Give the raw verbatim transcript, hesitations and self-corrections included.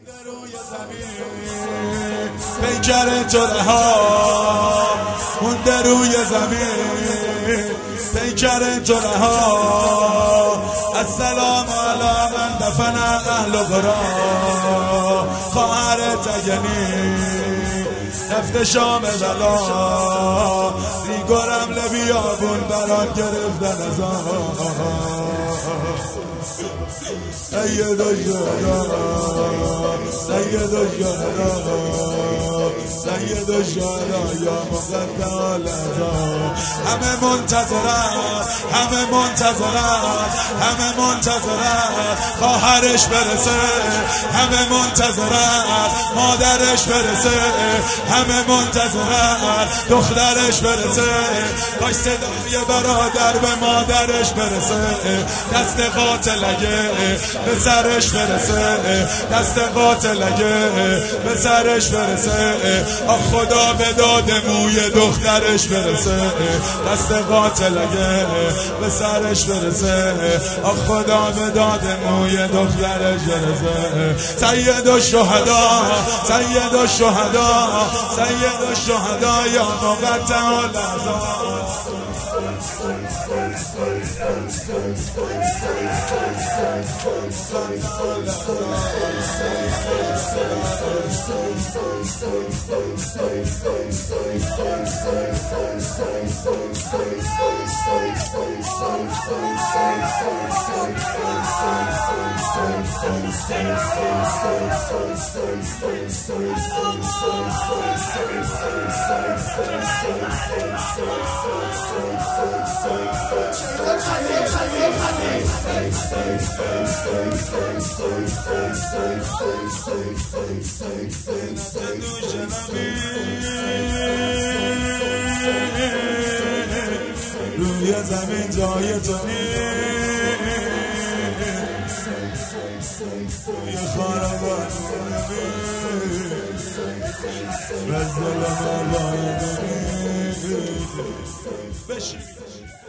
روی زمین پیکر تو رها مونده روی زمین پیکر تو رها السلام علی من دفن اهل قرا خواهر تگنی رفته شام بلا ریگورم لبیابون برات گرفتن از آن سید الشهدا سید الشهدا سید الشهدا یا مقدم الازا همه منتظرن همه منتظرن همه منتظرن خواهرش برسه همه منتظرن مادرش برسه همه منتظرن دخترش برسه کاش صدای برادر به مادرش برسه دست قاتلگه به سرش برسه دست قاتلگه به سرش برسه آخ خدا به داد موی دخترش برسه دست قاتلگه به سرش برسه آخ خدا به داد موی دخترش برسه سید الشهدا سید الشهدا سید الشهدا یا مقطع العذاب روی زمین جای تو یه خانوان رزل مالای بشی